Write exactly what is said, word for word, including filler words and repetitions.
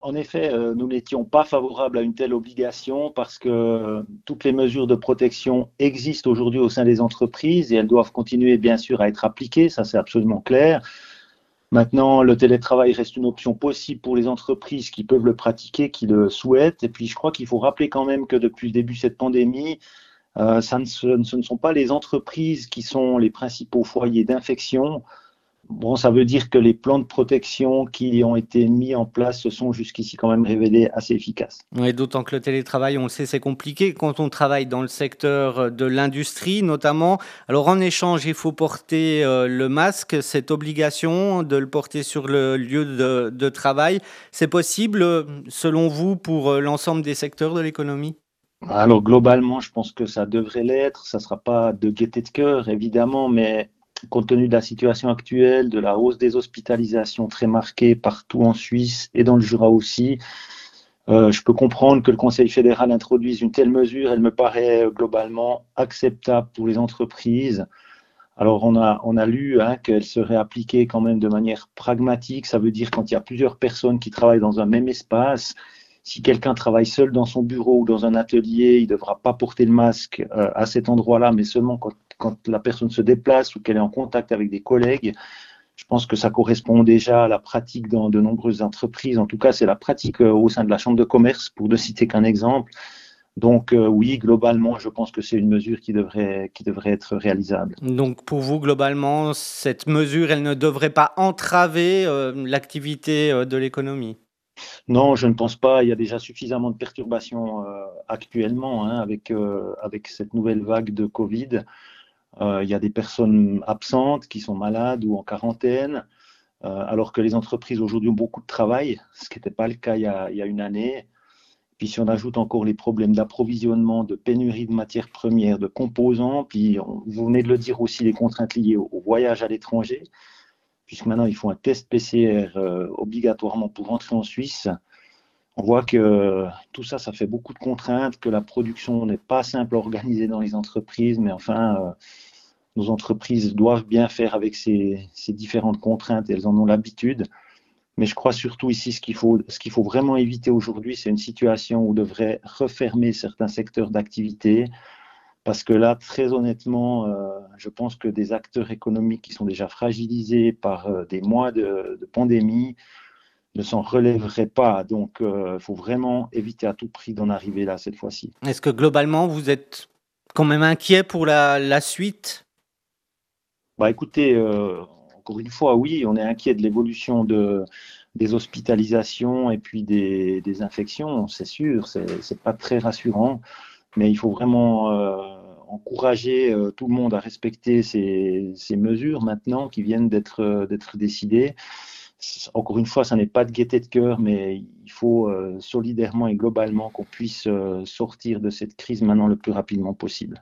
En effet, euh, nous n'étions pas favorables à une telle obligation parce que euh, toutes les mesures de protection existent aujourd'hui au sein des entreprises et elles doivent continuer bien sûr à être appliquées, ça c'est absolument clair. Maintenant, le télétravail reste une option possible pour les entreprises qui peuvent le pratiquer, qui le souhaitent. Et puis, je crois qu'il faut rappeler quand même que depuis le début de cette pandémie, euh, ça ne, ce, ce ne sont pas les entreprises qui sont les principaux foyers d'infection. Bon, ça veut dire que les plans de protection qui ont été mis en place se sont jusqu'ici quand même révélés assez efficaces. Ouais, d'autant que le télétravail, on le sait, c'est compliqué quand on travaille dans le secteur de l'industrie notamment. Alors en échange, il faut porter euh, le masque, cette obligation de le porter sur le lieu de, de travail. C'est possible, euh, selon vous, pour euh, l'ensemble des secteurs de l'économie? Alors globalement, je pense que ça devrait l'être. Ça ne sera pas de gaieté de cœur, évidemment, mais compte tenu de la situation actuelle, de la hausse des hospitalisations très marquée partout en Suisse et dans le Jura aussi, euh, je peux comprendre que le Conseil fédéral introduise une telle mesure. Elle me paraît euh, globalement acceptable pour les entreprises. Alors on a, on a lu hein, qu'elle serait appliquée quand même de manière pragmatique. Ça veut dire quand il y a plusieurs personnes qui travaillent dans un même espace. Si quelqu'un travaille seul dans son bureau ou dans un atelier, il ne devra pas porter le masque euh, à cet endroit-là, mais seulement quand, quand la personne se déplace ou qu'elle est en contact avec des collègues. Je pense que ça correspond déjà à la pratique dans de nombreuses entreprises. En tout cas, c'est la pratique euh, au sein de la Chambre de commerce, pour ne citer qu'un exemple. Donc euh, oui, globalement, je pense que c'est une mesure qui devrait, qui devrait être réalisable. Donc pour vous, globalement, cette mesure, elle ne devrait pas entraver euh, l'activité euh, de l'économie? Non, je ne pense pas. Il y a déjà suffisamment de perturbations euh, actuellement hein, avec, euh, avec cette nouvelle vague de Covid. Euh, il y a des personnes absentes qui sont malades ou en quarantaine, euh, alors que les entreprises aujourd'hui ont beaucoup de travail, ce qui n'était pas le cas il y a, il y a une année. Puis si on ajoute encore les problèmes d'approvisionnement, de pénurie de matières premières, de composants, puis on, vous venez de le dire aussi, les contraintes liées au, au voyage à l'étranger, puisque maintenant il faut un test P C R euh, obligatoirement pour rentrer en Suisse. On voit que tout ça, ça fait beaucoup de contraintes, que la production n'est pas simple à organiser dans les entreprises, mais enfin, euh, nos entreprises doivent bien faire avec ces, ces différentes contraintes et elles en ont l'habitude. Mais je crois surtout ici, ce qu'il faut, ce qu'il faut vraiment éviter aujourd'hui, c'est une situation où on devrait refermer certains secteurs d'activité, parce que là, très honnêtement, euh, je pense que des acteurs économiques qui sont déjà fragilisés par euh, des mois de, de pandémie ne s'en relèveraient pas. Donc, il euh, faut vraiment éviter à tout prix d'en arriver là cette fois-ci. Est-ce que globalement, vous êtes quand même inquiet pour la, la suite? Bah, écoutez, euh, encore une fois, oui, on est inquiet de l'évolution de, des hospitalisations et puis des, des infections, c'est sûr, c'est c'est pas très rassurant, mais il faut vraiment euh, encourager euh, tout le monde à respecter ces, ces mesures maintenant qui viennent d'être euh, d'être décidées. Encore une fois, ça n'est pas de gaieté de cœur, mais il faut euh, solidairement et globalement qu'on puisse euh, sortir de cette crise maintenant le plus rapidement possible.